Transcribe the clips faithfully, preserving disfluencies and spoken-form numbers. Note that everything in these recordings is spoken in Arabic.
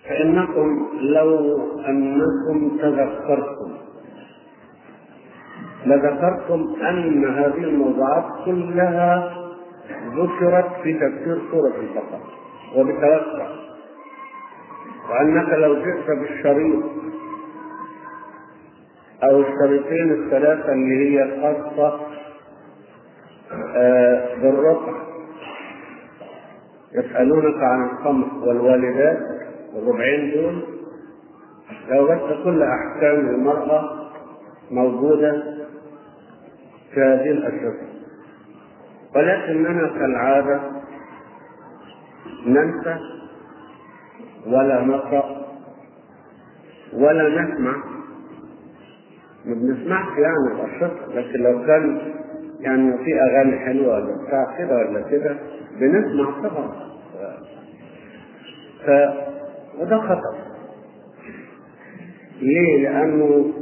فإنكم لو أنكم تذكرتم لذكرتم أن هذه الموضوعات كلها ذكرت في تفسير سورة البقرة وبتوسع، وأنك لو جئت بالشريط أو الشريطين الثلاثة اللي هي خاصة بالربع، يسألونك عن الخمر والوالدات، الربعين دول لو جئت كل أحكام المرأة موجودة في هذه الأشرطة، ولكننا كالعادة ننسى ولا نقرأ ولا نسمع. ما بنسمعش يعني الأشرطة، لكن لو كان يعني في أغاني حلوة ولا بتاع كده ولا كده بنسمع طبعا. ف... وده خطأ. ليه؟ لأنه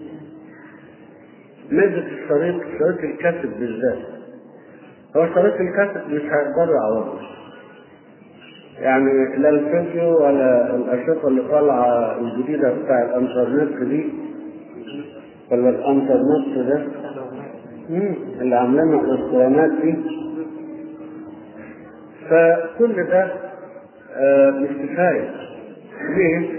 مادة الشريط شريط الكاسيت بالذات، هو شريط الكاسيت مش هيقدروا يعوضوا يعني لا الفيديو ولا الأشرطة اللي طالعة الجديدة بتاع الانترنت دي ولا الانترنت ده اللي عاملينها الاسطوانات دي. فكل ده آه مش كفاية. ليه؟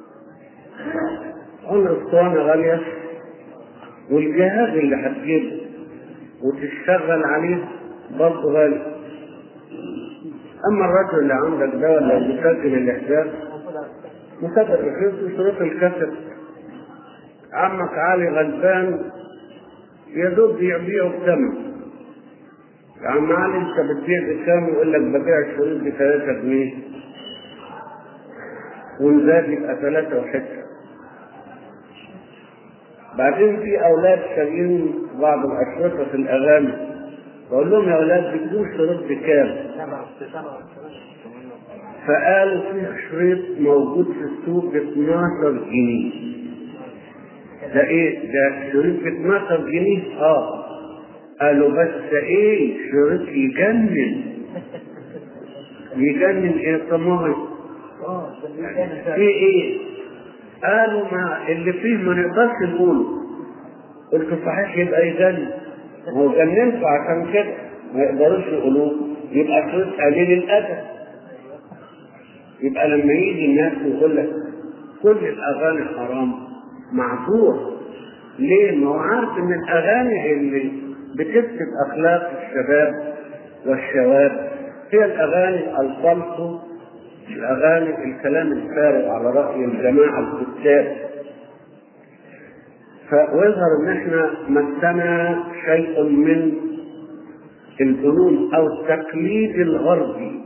قلنا الاسطوانة غالية، والجهاز اللي هتجيبه وتشتغل عليه برضه غالي. اما الرجل اللي عندك ده ولا بيسجل الاحداث مسجل رخيص وشروط الكاسيت، عمك علي غلبان يدوب بيبيعه بثمن. يا عم علي انت بتبيع بكام؟ يقول لك ببيع الشريط بثلاثة جنيه ونزاد يبقى ثلاثة وحته. بعدين في اولاد شارين بعض الاشرطه في الاغاني، بقول لهم يا اولاد بتجيبوا الشريط بكام؟ فقالوا في شريط موجود في السوق ب اثناشر جنيه. ده ايه ده؟ شريط ب اثناشر جنيه؟ اه. قالوا بس ايه شريط يجنن. يجنن ايه طماعي؟ في ايه؟ قالوا ما اللي فيه ما نقدرش نقوله. قلت صحيح يبقى يجنن، هو جننته عشان كده ما يقدروش يقولوه، يبقى شريط قليل الادب. يبقى لما يجي الناس يقول لك كل الاغاني حرام معذور. ليه؟ ما هو عارف ان الاغاني اللي بتفسد اخلاق الشباب والشواب هي الاغاني الفلسو، الاغاني الكلام الفارغ على راي الجماعه الكتاب. فيظهر ان احنا مسنا شيء من الجنون او التقليد الغربي.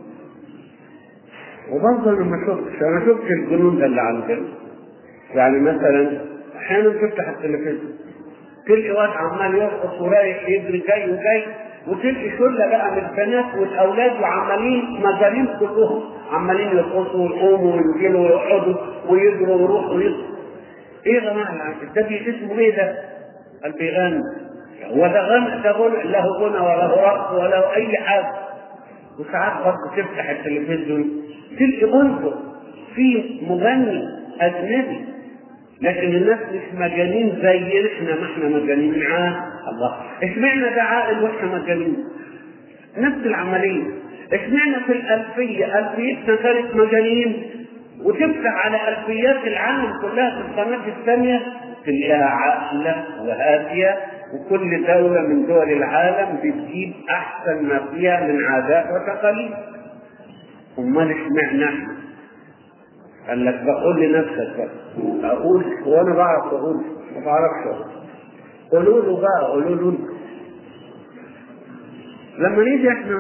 وبرضه انا ما شفتش انا شفت الجنون ده اللي عندنا. يعني مثلا احيانا تفتح التلفزيون تلقي واد عمال يرقص ورايح يجري جاي وجاي، وتلقي شله بقى من البنات والاولاد وعمالين مجانين كلهم عمالين يرقصوا ويقوموا وينزلوا ويقعدوا ويجروا ويروحوا ويجروا. ايه يا جماعه ده اسمه ايه ده؟ قال بيغني. هو ده غنى؟ ده غنى؟ له غنى ولا رقص ولا اي حاجه. وساعات برضه تفتح التلفزيون تلقي منظر في مغني اجنبي، لكن الناس مش مجانين زي احنا ما احنا مجانين معاه. الله، اشمعنا ده عاقل واحنا مجانين؟ نفس العمليه. اشمعنا في الالفيه الفيتنا كانت مجانين، وتفتح على الفيات العالم كلها في القناه الثانيه تلاقيها عاقله وهاديه، وكل دوله من دول العالم بتجيب احسن ما فيها من عادات وتقاليد. امال اشمعنا احنا؟ قال لك بقول لنفسك بقى. اقول وانا بعرف اقول ما بعرفش اقول. قولوا له بقى، قولوا له. لما نيجي احنا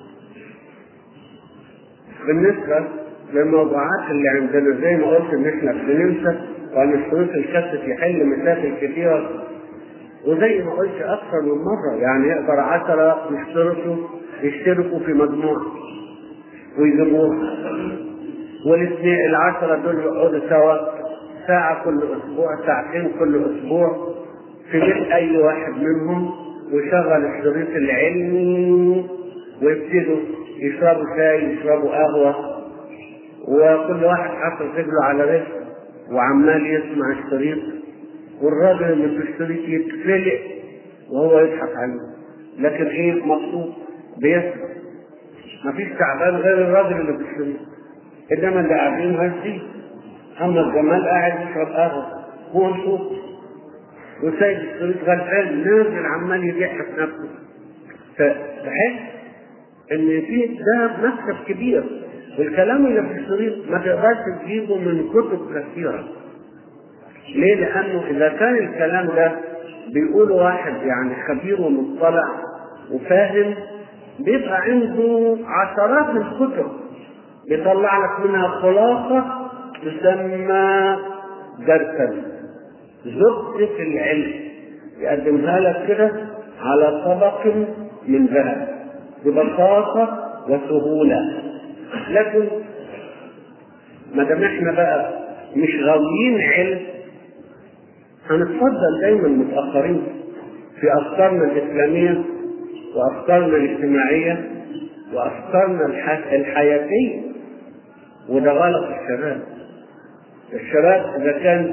بالنسبه للموضوعات اللي عندنا زي ما قلت ان احنا بننسى، وان الشريط الكاسيت يحل مشاكل كثيره، وزي ما قلت اكثر من مره يعني يقدر عشرة يشتركوا يشتركوا في مجموعه ويجيبوها، والاثنين العشرة دول يقعدوا سوا ساعة كل أسبوع، ساعتين كل أسبوع في بيت أي واحد منهم، ويشغل الشريط العلمي ويبتدوا يشربوا شاي يشربوا قهوة وكل واحد حاطط رجله على رجل وعمال يسمع الشريط، والراجل اللي في الشريط يتفلق وهو يضحك عليه، لكن ايه مبسوط بيسمع، مفيش تعبان غير الراجل اللي في الشريط، انما اللي قاعدين هزي. اما الجمال قاعد يشرب قهوه هو مبسوط وسايب الشريط غلبان نازل عمال يضحك نفسه. فبحس ان في ده مكسب كبير، والكلام اللي في الشريط ما تقدرش تجيبه من كتب كثيره. ليه؟ لانه اذا كان الكلام ده بيقوله واحد يعني خبير ومطلع وفاهم، بيبقى عنده عشرات الكتب بيطلع لك منها خلاصه تسمى درسا، زبدة العلم، يقدمها لك كده على طبق من ذهب ببساطة وسهولة. لكن ما دام احنا بقى مش غاويين علم، هنتفضل دايما متأخرين في أفكارنا الإسلامية وأفكارنا الاجتماعية وأفكارنا الحياتية، وده غلط الشباب. الشباب إذا كان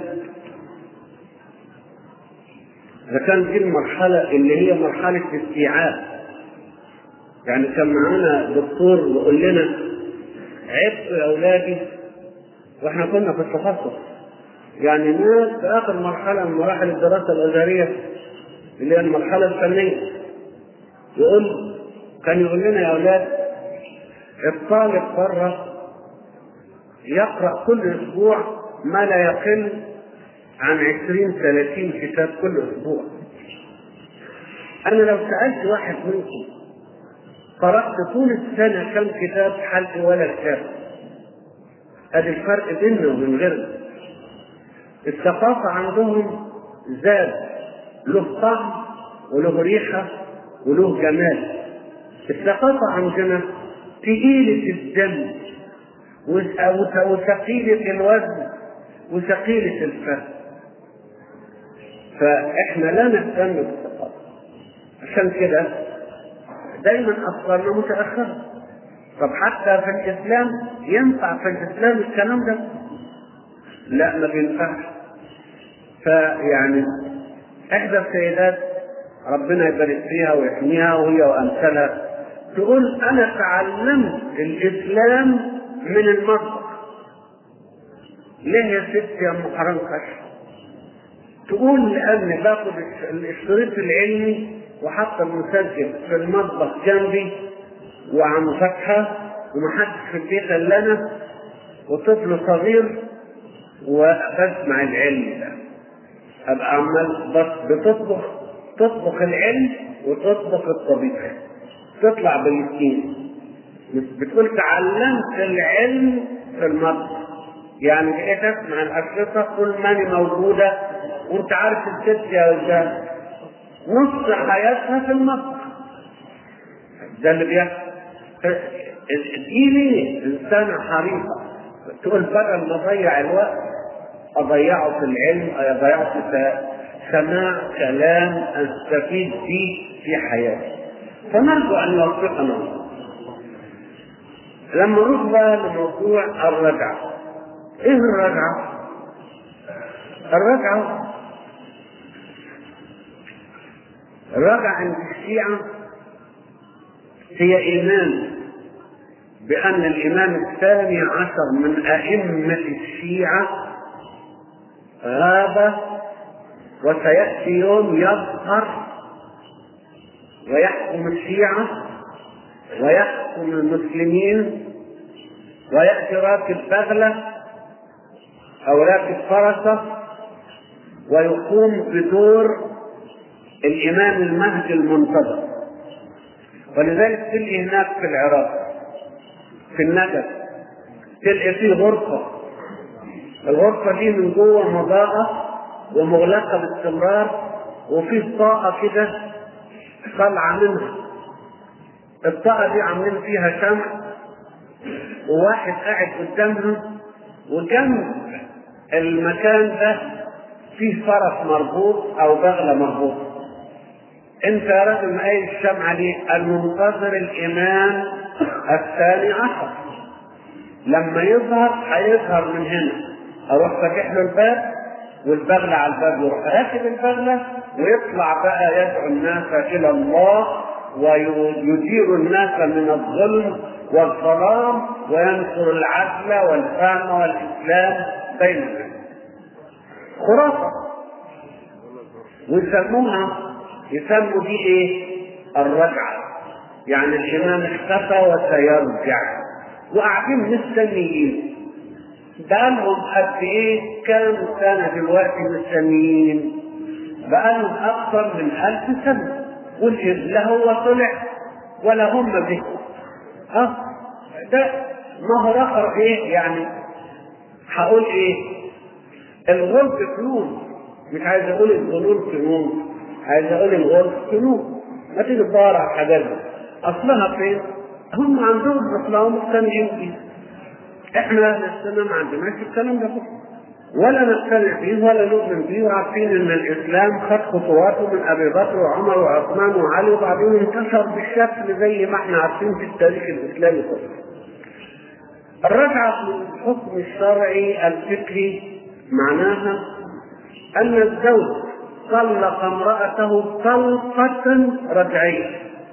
إذا كان دي المرحلة اللي هي مرحلة استيعاب، يعني كان معانا دكتور يقول لنا عبت يا أولادي، وإحنا كنا في التخصص، يعني ناس في آخر مرحلة من مراحل الدراسة الأزهرية اللي هي المرحلة الفنية، يقول كان يقول لنا يا أولاد الطالب بره يقرأ كل أسبوع ما لا يقل عن عشرين ثلاثين كتاب كل أسبوع. أنا لو سألت واحد منكم قرأت طول السنة كم كتاب، حلق ولا كتاب. هذا الفرق بيننا وبين غيرنا. الثقافة عندهم زاد له طعم وله ريحة وله جمال. الثقافة عندنا تقيلة الدم وثقيلة الوزن وثقيلة الفهم، فإحنا لا نهتم بالثقافة، عشان كده دايما أفكارنا متأخرة. طب حتى في الإسلام ينفع في الإسلام الكلام ده؟ لا، ما بينفعش. فيعني إحدى السيدات ربنا يبارك فيها ويحميها وهي وأمثالها تقول أنا تعلمت الإسلام من المطبخ. ليه يا ست يا أم حرنكش؟ تقول لأني باخد الشريط العلمي وحط المسجل في المطبخ جنبي وعم فتحة ومحدش في البيت إلا أنا وطفل صغير وبسمع العلم ده. أبقى عمال بس بتطبخ تطبخ العلم وتطبخ الطبيخ، تطلع بالاثنين. بتقول تعلمت العلم في المطبخ، يعني بقيت اسمع الأشرطة كل ما أنا موجودة، وأنت عارف الست يا ولاد نص حياتها في المطبخ. ده اللي بيحصل. دي ليه إنسانة حريصة تقول بدل ما أضيع الوقت أضيعه في العلم، أضيعه في سماع كلام أستفيد فيه في حياتي. فنرجو أن يوفقنا. لما نروح بقى لموضوع الرجعة، إيه الرجعة؟ الرجعة الرجعة عند الشيعة هي إيمان بأن الإمام الثاني عشر من أئمة الشيعة غاب، وسيأتي يوم يظهر ويحكم الشيعة ويحكم المسلمين، ويأتي راكب بغلة أو راكب فرسة ويقوم بدور الإمام المهدي المنتظر. ولذلك تلقي هناك في العراق في النجف تلقي فيه غرفة، الغرفة دي من جوه مضاءة ومغلقة باستمرار، وفيه طاقة كده طالعة منها. الطاقة دي عاملين فيها شمع، وواحد قاعد قدامها، وجنب المكان ده فيه فرس مربوط أو بغلة مربوط. انت يا راجل مقايل الشمعة دي المنتظر الإمام الثاني عشر. لما يظهر هيظهر من هنا، اروح فاتح له الباب والبغلة على الباب، يروح راكب البغلة ويطلع بقى يدعو الناس الى الله ويدير الناس من الظلم والظلام وينصر العدل والفهم والاسلام بين الناس. خرافة. ويسموها يسموا دي ايه؟ الرجعة. يعني الامام اختفى وسيرجع، وقاعدين مستنيين. بقالهم قد ايه؟ كام سنة دلوقتي مستنيين؟ بقالهم اكثر من الف سنة، لا هو طلع ولا هم به. ها ده ما هو اخر ايه يعني؟ هقول ايه؟ الغلط فنون، مش عايز اقول الظنون فنون، عايز اقول الغلط فنون. ما تيجي تدور على الحاجات دي اصلها فين؟ هم عندهم اصلها مقتنعين بيه. احنا نفسنا ما عندناش الكلام ده ولا نقتنع فيه ولا نؤمن فيه، وعارفين ان الاسلام خد خطواته من ابي بكر وعمر وعثمان وعلي، وبعدين انتشر بالشكل زي ما احنا عارفين في التاريخ الاسلامي كله. الرجعه من الحكم الشرعي الفقهي معناها ان الزوج طلق امرأته طلقة رجعية.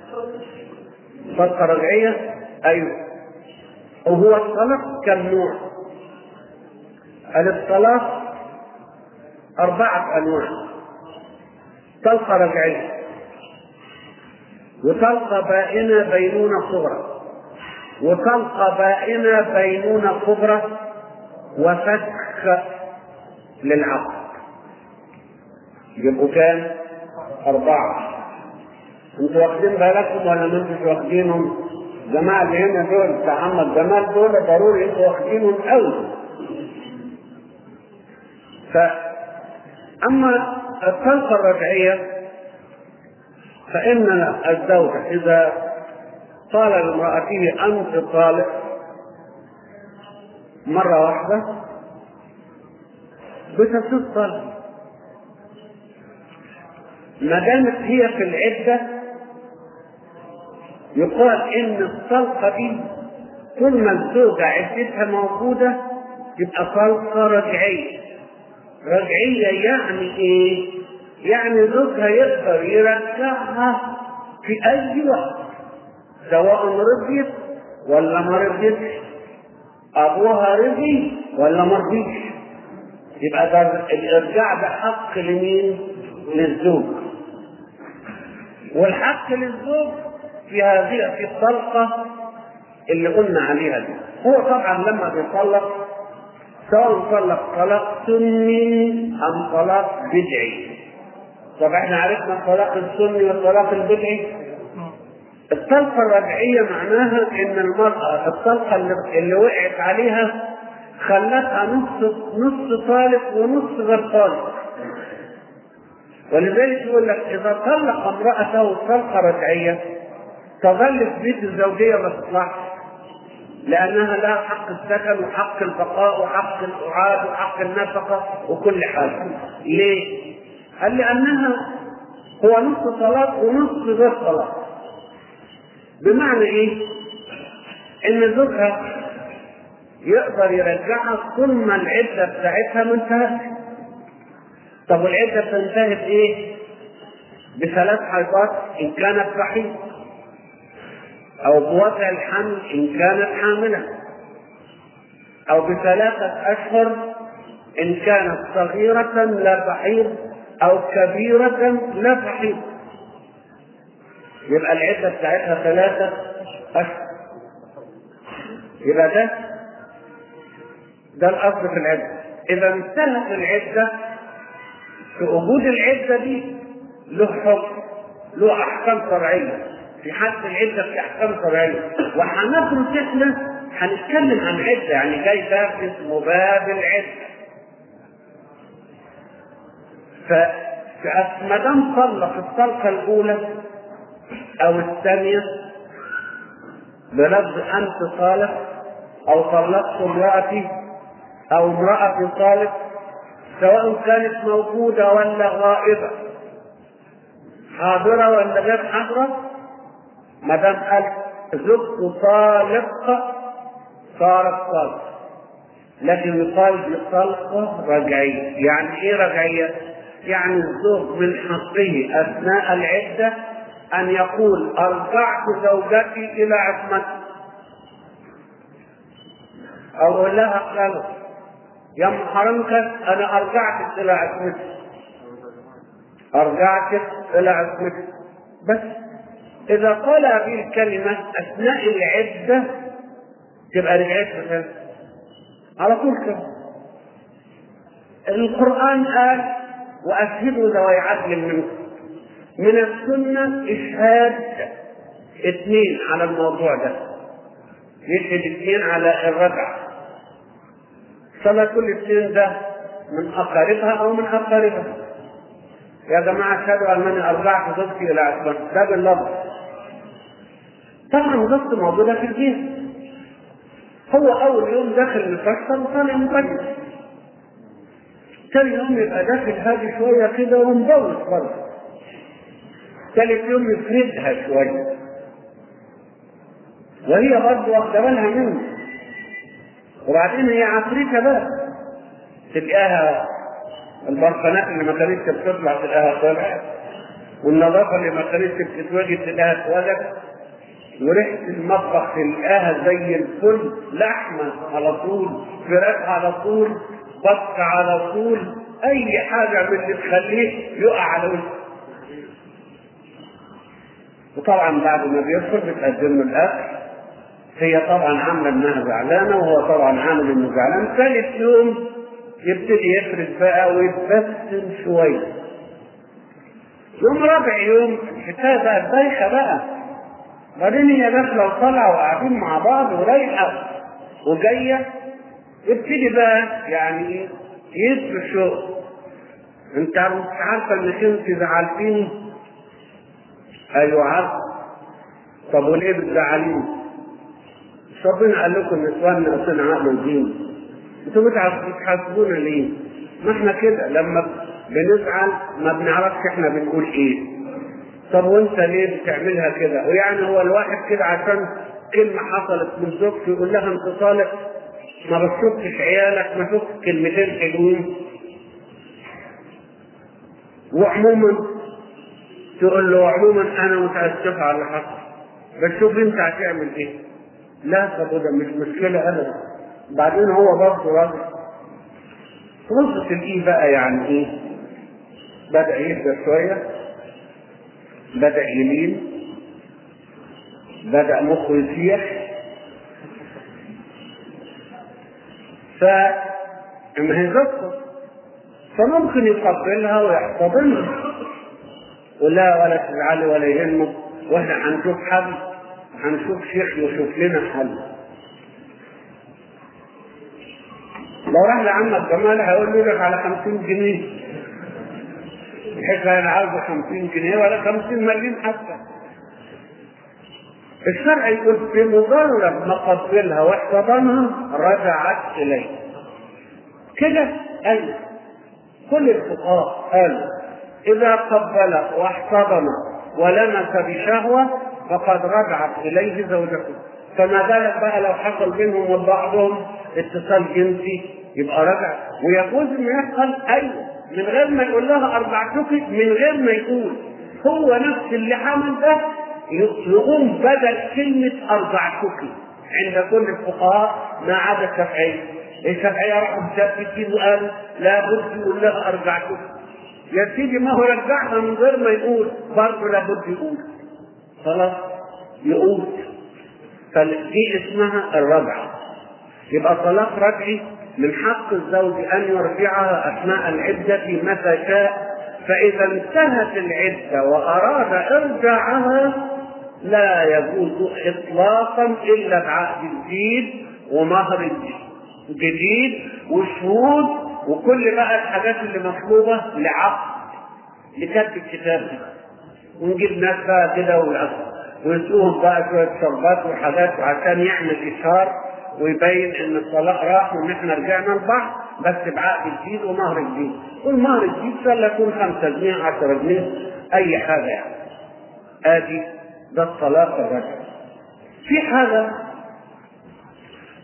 طلقة رجعية ايوه. وهو الطلاق كم نوع؟ الطلاق أربعة أنواع: طلقة رجعية، وطلقة بائنة بينونة صغرى، وطلقة بائنة بينونة كبرى، وفسخ للعقد. يبقوا كام؟ أربعة. انتوا واخدين بالكم ولا ما انتوش واخدينهم؟ الجماعة اللي هنا دول بتاع محمد جمال دول ضروري انتوا واخدينهم قوي. فأما الطلقة الرجعية فإن الزوج إذا قال لامرأته أنت طالق مرة واحدة بتتصل، ما دامت هي في العدة يقال إن الطلقة دي كل ما الزوجة عدتها موجودة تبقى طلقة رجعية. رجعية يعني ايه؟ يعني زوجها يقدر يرجعها في اي وقت سواء رضيت ولا ما رضيتش، ابوها رضي ولا ما رضيش. يبقى ده الارجاع ده حق لمين؟ للزوج. والحق للزوج في هذه في الطلقة اللي قلنا عليها دي. هو طبعا لما بيطلق سواء طلق طلاق سني ام طلاق بدعي. طب احنا عرفنا الطلاق السني والطلاق البدعي. الطلقه الرجعيه معناها ان المراه الطلقه اللي, اللي وقعت عليها خلتها نص نص طالق ونص غير طالق. ولذلك يقول لك اذا طلق امراته طلقه رجعيه تظل في بيت الزوجيه ما تطلعش، لأنها لها حق السكن وحق البقاء وحق الإعاد وحق النفقة وكل حاجة. ليه؟ قال لأنها هو نص طلاق ونص غير طلاق. بمعنى إيه؟ إن زوجها يقدر يرجعها كل ما العدة بتاعتها ما انتهت. طب والعدة بتنتهي بإيه؟ بثلاث حيضات إن كانت رحيم، أو بوضع الحمل إن كانت حاملة، أو بثلاثة أشهر إن كانت صغيرة لا تحيض أو كبيرة لا تحيض. يبقى العدة بتاعتها ثلاثة أشهر. يبقى ده ده الأصل في العدة. إذا انتهت العدة في وجود العدة دي له حكم، له أحكام شرعية. في حد العدة في أحكام شرعية، وهندرس احنا هنتكلم عن عدة، يعني جاي باب اسمه باب العدة. فما دام طلق الطلقة الأولى أو الثانية بلفظ أنت طالق، أو طلقت امرأتي، أو امرأتي طالق، سواء كانت موجودة ولا غائبة، حاضرة ولا غير حاضرة، ما دام قال زوجته طالق صارت طلقة، لكن يقال بطلقة رجعية. يعني ايه رجعية؟ يعني الزوج من حقه اثناء العدة ان يقول ارجعت زوجتي الى عصمتي، او اقول لها خلاص يا ام حرمك انا ارجعتك الى عصمتي، ارجعتك الى عصمتي. بس اذا قال هذه الكلمة اثناء العدة تبقى رجعتها على طول كده. القرآن قال وأشهدوا ذوي عدل منكم. من السنة إشهاد اثنين على الموضوع ده، يشهد اثنين على الرجعة. صلى كل اثنين ده من أقاربها أو من أقاربها. يا جماعة اشهدوا أنني أرجعت زوجتي إلى عصمتي، ده باللفظ. طبعا زوجته موجودة في الدين، هو أول يوم داخل المستشفى وطالع مقدس، ثاني يوم يبقى داخل هادي شوية كده ومبوس برضه، ثالث يوم يفردها شوية وهي برضه واخدة بالها منه، وبعدين هي عفريتة بقى تلقاها البرفانات اللي ما كانتش بتطلع تلقاها طلعت، والنظافة اللي ما كانتش بتتوجد تلقاها اتوجد، وريحة المطبخ تلقاها زي الفل، لحمة على طول، فراخ على طول، بط على طول، أي حاجة من اللي تخليه يقع على وجهه. وطبعا بعد ما بيدخل بتقدم له الأكل، هي طبعا عاملة إنها زعلانة وهو طبعا عامل إنه زعلان. ثالث يوم يبتدي يفرد بقى ويتبسم شوية. يوم رابع يوم الحكاية بقى بايخة بقى، بعدين هي داخلة وطالعة وقاعدين مع بعض ورايحة وجاية، يبتدي بقى يعني يسر شغل. انت مش عارفة انك انت زعلتيني؟ ايوه عارفة. طب وليه بتزعليني؟ ربنا قال لكم النسوان ناقصين عقل ودين، انتوا بتحاسبونا ليه؟ ما احنا كده لما بنزعل ما بنعرفش احنا بنقول ايه. طب وانت ليه بتعملها كده؟ ويعني هو الواحد كده عشان كلمة حصلت من زوجته يقول لها انت طالق ما بتشوفش عيالك، ما شفتش كلمتين حلوين؟ وعموما تقول له عموما انا متاسفه على اللي حصل، بس شوف انت هتعمل ايه. لا طب ده مش مشكله ابدا. بعدين هو برضه راجل وصلت الايه بقى يعني ايه، بدا يهدى شويه، بدا يمين، بدا مخه يسيح. فما هي زوجته فممكن يقبلها ويحتضنها ولا ولا تزعلي ولا يهمك، واحنا هنشوف حل، هنشوف شيخ يشوف لنا حل. لو راح لعمك جمال هيقول لك على خمسين جنيه، الحكايه انا عاوزه خمسين جنيه ولا خمسين مليون حتى. الشرع يقول في مجرد ما قبلها واحتضنها رجعت اليه كده. ايوه كل الفقهاء قالوا إذا قبل واحتضن ولمس بشهوة فقد رجعت إليه زوجته. فما بالك بقى لو حصل بينهم وبعضهم اتصال جنسي يبقى رجع. ويجوز إنه يحصل أيوه من غير ما يقول لها أرجعتك، من غير ما يقول، هو نفس اللي عمل ده يقوم بدل كلمة أرجعتك عند كل الفقهاء ما عدا الشافعية. الشافعية راحوا مشتتين وقالوا لا بد يقول لها أرجعتك. يا سيدي ما هو رجعها من غير ما يقول برضه لابد يقول، خلاص يقول. فدي اسمها الرجعة. يبقى طلاق رجعي من حق الزوج أن يرجعها أثناء العدة متى شاء. فإذا انتهت العدة وأراد إرجاعها لا يجوز إطلاقا إلا بعقد جديد ومهر جديد وشهود وكل بقى الحاجات اللي مطلوبة لعقد لكتب الكتاب ده. ونجيب ناس بقى كده ويسقوهم بقى شوية شربات وحاجات عشان يعمل إشهار ويبين إن الطلاق راح وإن إحنا رجعنا لبعض، بس بعقد جديد ومهر جديد. والمهر الجديد صار يكون خمسة جنيه عشرة جنيه أي حاجة يعني. آدي ده الطلاق الرجعي. في حاجة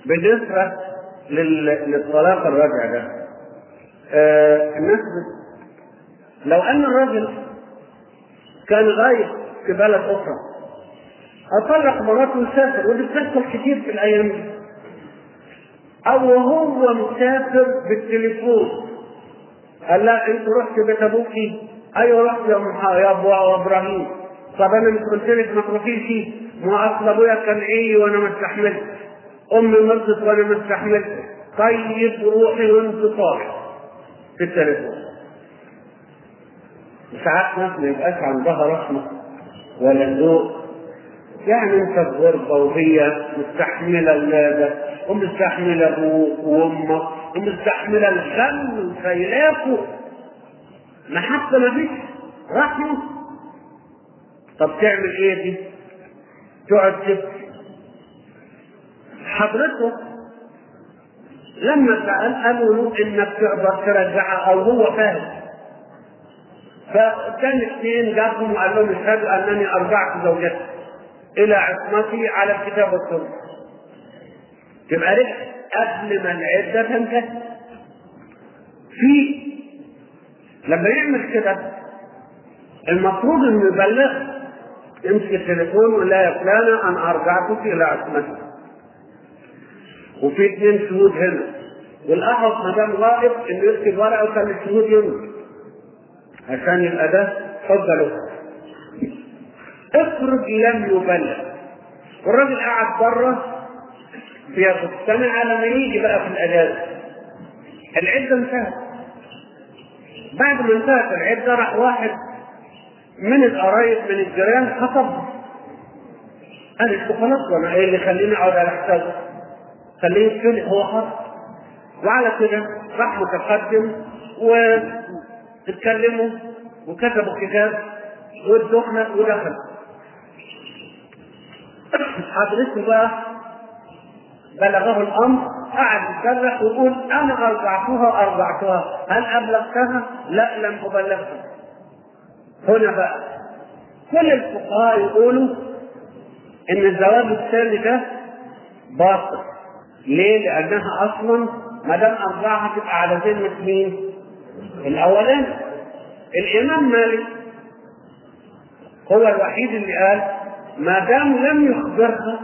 بالنسبة للطلاق الرجعي ده، آه الناس لو أن الرجل كان غايب في بلد أخرى أطلق مراته وسافر، ودي بتحصل كتير في الأيام دي، أو هو مسافر بالتليفون قال لا أنت رحت بيت أبوكي، أيوه رحت يا محا يا أبو إبراهيم، طب أنا مش قلت لك ما تروحيش؟ ما أصل أبويا كان إيه وأنا ما استحملت، أمي مرضت وأنا ما استحملت، طيب روحي وأنت صاحي في التليفون. ساعات ناس ما يبقاش عندها رحمة ولا ذوق، يعني انت في غربة وهي مستحملة اولادك ومستحملة ابوك وامك ومستحملة الغم وخيلاكوا، ما حتى ما فيش رحمة. طب تعمل ايه دي؟ تقعد تبكي. حضرته لما سأل قالوا له انك تقدر ترجعها او هو فاهم، فكان اثنين جابهم وقال لهم اشهدوا انني ارجعت زوجتي الى عصمتي على الكتاب والسنه. تبقى رجع قبل ما العده تنتهي. في لما يعمل كده المفروض انه يبلغ، يمسك التليفون ويقول لها يا فلانه انا ارجعتك الى عصمتي، وفي اثنين شهود هنا، والاحوط ما دام غائب انه يكتب ورقه ويخلي الشهود يمضوا عشان يبقى ده اتفضلوا. افرض لم يبلغ والراجل قاعد بره بيستمع لما يجي بقى في الاجازه، العده انتهت. بعد ما انتهت العده راح واحد من القرايب من الجيران خطب، قال انتوا خلاص وانا ايه اللي خليني اقعد على حسابه، خليه يتكلم هو حر. وعلى كده راح متقدم واتكلموا وكتبوا كتاب والدخنة ودخل. حضرته بقى بلغه الامر، قعد يصرخ ويقول انا ارجعتها ارجعتها، هل ابلغتها؟ لا لم ابلغها. هنا بقى كل الفقهاء يقولوا ان الزواج الثاني ده باطل. ليه؟ لانها اصلا ما دام ارجعها تبقى على ذمه مين؟ الاولاني. الامام مالك هو الوحيد اللي قال ما دام لم يخبرها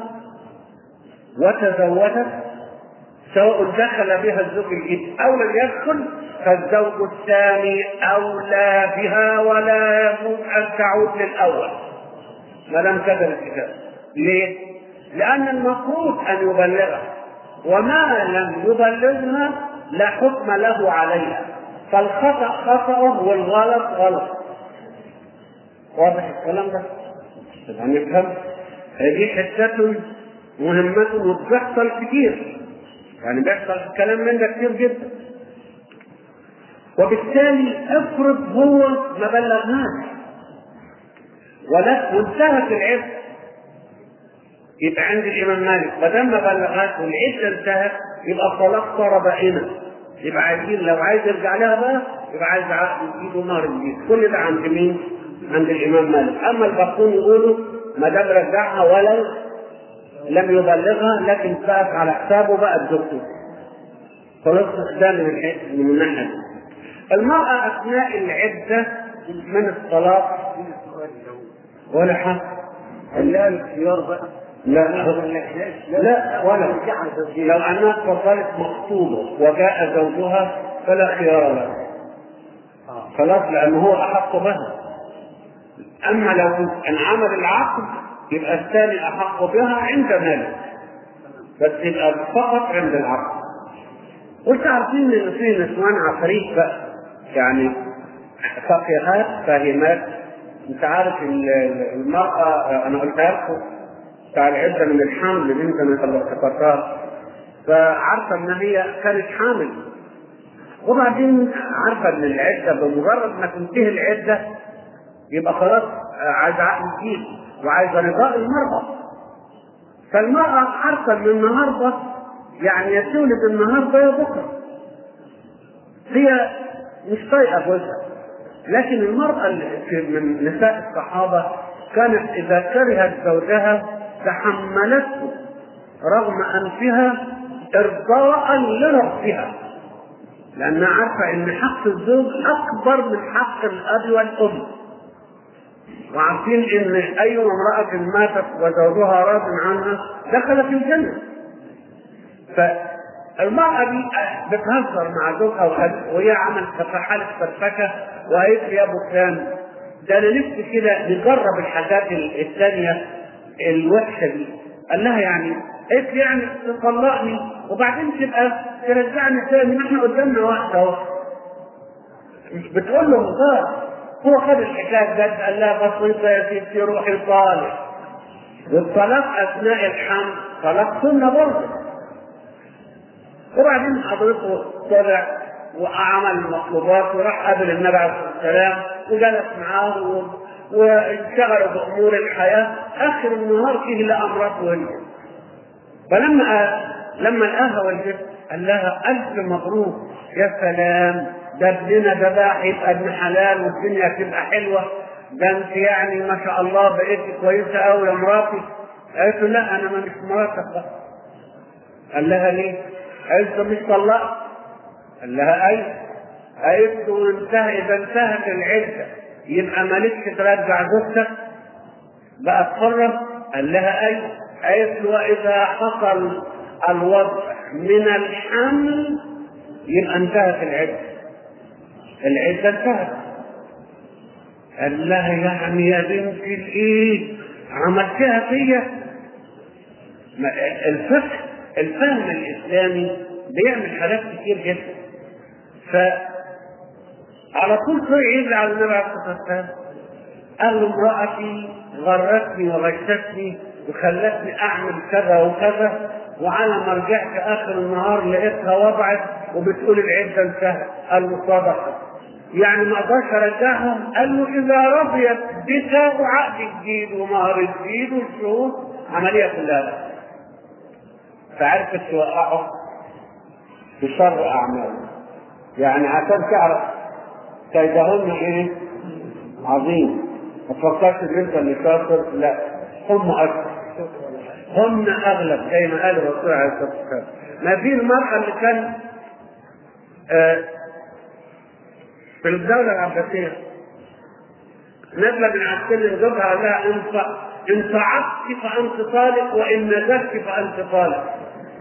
وتزوجت سواء دخل بها الزوج الجديد او لم يدخل فالزوج الثاني اولى بها ولا يجوز ان تعود للاول ما لم كتب الكتاب. ليه؟ لان المفروض ان يبلغها، وما لم يبلغها لا حكم له عليها، فالخطأ خطأه والغلط غلط. واضح الكلام ده؟ طبعا نفهم هذه حتة مهمة وبتحصل كتير، يعني بيحصل كلام من ده كتير جدا. وبالتالي افرض هو ما بلغناش ولا وانتهت العدة، يبقى عند الامام مالك ما دام ما بلغهاش والعدة انتهت يبقى الطلاق صار بائنا، يبقى عايزين لو عايز يرجع لها بقى يبقى عايز عقد جديد ونار جديد. كل ده عند مين؟ عند الامام مالك. اما الباقون يقولوا ما دام رجعها ولو لم يبلغها لكن فات على حسابه بقى الدكتور. خلاص ده من من الناحيه. المرأة اثناء العدة من الطلاق ولا حق لا الخيار بقى لا لا ولا لو انها فضلت مخطوبة وجاء زوجها فلا خيار لها خلاص لانه هو احق بها. اما لو ان عمل العقد يبقى الثاني احق بها عند مالك، بس يبقى فقط عند العقد. وانت عارفين ان في نسوان عفاريت بقى، يعني فقيهات فاهمات. انت عارف المرأة انا قلتها لكم بتاع العدة من الحمل اللي انت ما افتكرتها، فعارفة ان هي كانت حامل، وبعدين عارفة ان العدة بمجرد ما تنتهي العدة يبقى خلاص عايزة عقل جديد وعايزة رضاء المرأة. فالمرأة عارفة ان النهاردة يعني يتولد النهاردة يا بكرة، هي مش طايقة جوزها. لكن المرأة من نساء الصحابة كانت إذا كرهت زوجها تحملته رغم أنفها ارضاء لربها، لأنها عارفة إن حق الزوج أكبر من حق الأب والأم، وعارفين إن أي امرأة ماتت وزوجها راض عنها دخلت الجنة. فالمرأة دي بتهزر مع زوجها وهي عملت حالة فرفكة وقالت لي يا ابو فلان ده انا نفسي كده نجرب الحاجات الثانية الوحشة دي. قال لها يعني؟ قالت لي يعني تطلقني وبعدين تبقى ترجعني تاني، ما احنا قدامنا واحدة اهو. بتقول له هزار، هو خد الحكاية جد. قال لها بسيطة يا ستي روحي صالح. والطلاق اثناء الحمل طلاق سنة برضه. وبعدين حضرته طلع وعمل المطلوبات وراح قابل النبي عليه الصلاه والسلام وجلس معاه وانشغلوا بامور الحياه. اخر النهار فيه لقى مراته هي. فلما لما لقاها والدته قال لها الف مبروك، يا سلام، ده ابننا ده بقى هيبقى ابن حلال والدنيا هتبقى حلوه، ده انت يعني ما شاء الله بقيتي كويسه قوي يا مراتي. قالت له لا انا ما مش مراتك بقى. قال لها ليه؟ قالت له مش طلقت. قال لها ايوه. قالت له انتهى، اذا انتهت العده يبقى مالكش ترجع زوجتك بقى تفرط. قال لها ايوه. قالت له واذا حصل الوضع من الحمل يبقى انتهت العده، العده انتهت. قال لها يعني يا بنتي الايه عملتها فيا؟ الفقه الفهم الاسلامي بيعمل حاجات كتير جدا. فعلى طول طلع على النبي عليه الصلاه والسلام قال له امرأتي غرتني وغشتني وخلتني اعمل كذا وكذا، وعلى ما رجعت اخر النهار لقيتها وضعت وبتقول العده انتهت. قال له صدقت، يعني ما اقدرش ارجعها. قال له اذا رضيت بك وعقد جديد ومهر جديد والشهود عمليه كلها. فعرفت توقعه في شر اعماله، يعني عشان تعرف كيدهن ايه عظيم. ما تفكرش ان انت اللي شاطر، لا، هم اكثر، هم اغلب زي ما قال الرسول عليه الصلاه والسلام. ما في المراه اللي كان آه في الدوله العباسيه نزل من عسكري زوجها قال لها ان صعدت فانت طالق وان نزلت فانت طالق.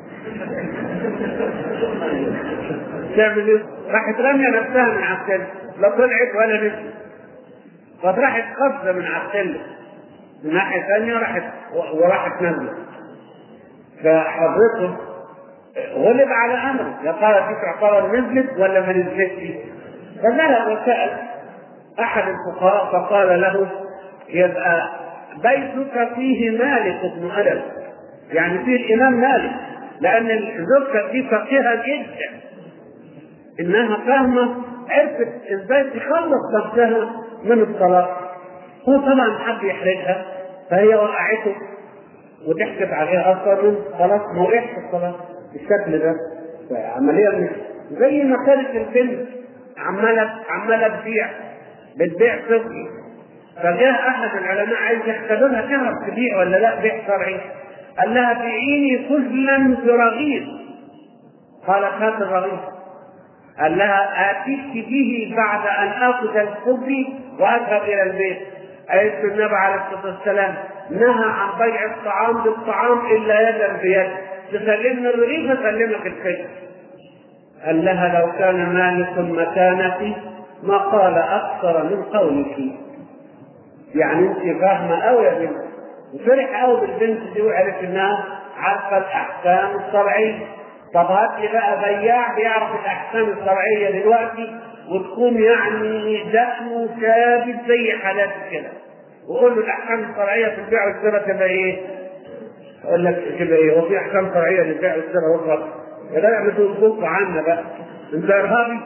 تعمل ايه؟ راحت راميه نفسها من عسكري، لا طلعت ولا نزلت، فراحت قفزه من عسكري من ناحيه ثانيه راحت وراحت نزلت. فحضرته غلب على امره، يا ترى دي تعتبر نزلت ولا ما نزلتش؟ فذهب وسال احد الفقهاء فقال له يبقى بيتك فيه مالك بن انس، يعني فيه الامام مالك، لان زوجتك دي فقيهه جدا انها فاهمه عرفت ازاي تخلص نفسها من الطلاق. هو طبعا حب يحرجها فهي وقعته وتحسب عليها اكثر، خلاص ما وقعش الطلاق بالشكل ده. عمليه مش زي ما كانت البنت عماله عماله تبيع بتبيع صدقي، فجاء احد العلماء عايز يختبرها تعرف تبيع ولا لا بيع شرعي. قال لها بيعيني خزلا برغيف. قالت هات الرغيف. قال لها اتيك به بعد ان اخذ الخبز واذهب الى البيت. قالت النبي عليه الصلاه والسلام نهى عن بيع الطعام بالطعام الا يدا بيد، تسلمنا الرغيف اسلمك الخبز. قال لها لو كان مالك مكانتي ما قال اكثر من قولك. يعني انت فاهمه قوي يا بنت. وفرح قوي بالبنت دي وعرف انها عارفه الاحكام الشرعيه. طب هات لي بقى بياع بيعرف الاحكام الشرعيه دلوقتي وتكون يعني دقنه ثابت زي حالات كده، وقول له الاحكام الشرعيه في البيع والشراء تبقى ايه؟ اقول لك تبقى ايه؟ وفي احكام شرعيه للبيع والشراء والغرب. يا جدع بتوقفوا عنا بقى، انت ارهابي؟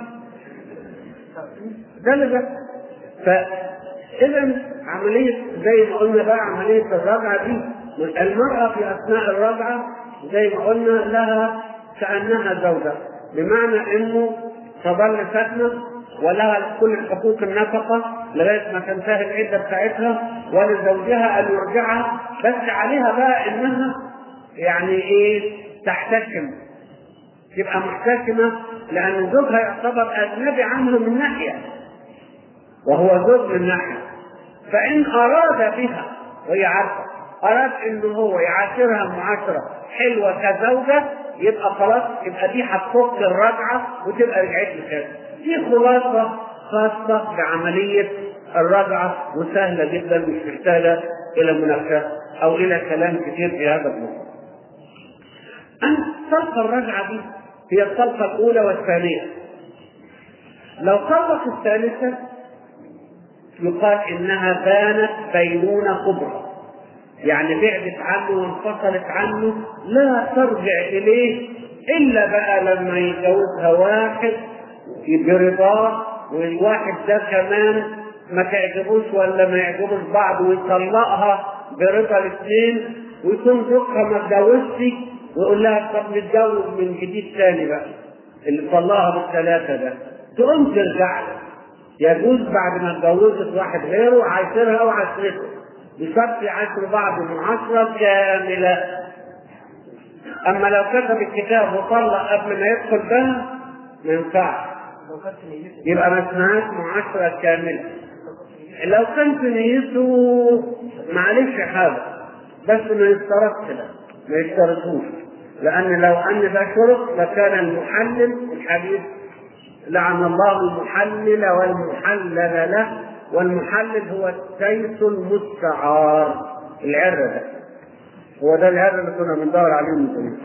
ده اللي ده. فاذا عمليه زي ما قلنا بقى عمليه الرجعه دي، المراه في اثناء الرجعه زي ما قلنا لها كانها زوجه، بمعنى انه تظل ساكنه ولها كل حقوق النفقه لغايه ما تنتهي العده بتاعتها، ولزوجها ان يرجعها، بس عليها بقى انها يعني ايه تحتكم تبقى محتشمة، لأن زوجها يعتبر أجنبي عنه من ناحية وهو زوج من ناحية. فإن أراد بها وهي عارفة، أراد إنه هو يعاشرها معاشرة حلوة كزوجة، يبقى خلاص، يبقى دي هتفك الرجعة وتبقى رجعت له كده. دي خلاصة خاصة بعملية الرجعة، وسهلة جدا، مش محتاجة إلى مناقشة أو إلى كلام كثير في هذا الموضوع. أن طلقة الرجعة دي هي الطلقة الأولى والثانية. لو طلقت الثالثة يقال إنها بانت بينونة كبرى، يعني بعدت عنه وانفصلت عنه، لا ترجع إليه إلا بقى لما يتجوزها واحد برضاه، والواحد ده كمان ما تعجبوش ولا ما يعجبوش بعض، ويطلقها برضا الاثنين، ويكون زوجها ما اتجوزش ويقول لها طب نتجوز من جديد ثاني بقى اللي طلقها بالثلاثة ده، تقوم ترجع له. يجوز بعد ما اتجوزت واحد غيره عاشرها وعاشرته بشرط يعاشروا بعض معاشرة كاملة. أما لو كتب الكتاب وطلق قبل ما يدخل بها ما ينفعش، يبقى ما اسمهاش معاشرة كاملة. لو كان في نيته معلش حاجة، بس ما يشترطش له، ما يشترطوش، لأن لو أن ده شرط لكان المحلل الحديث لعن الله المحلل والمحلل له، والمحلل هو السيس المستعار، العر ده هو ده العر اللي كنا بندور عليه من زمان.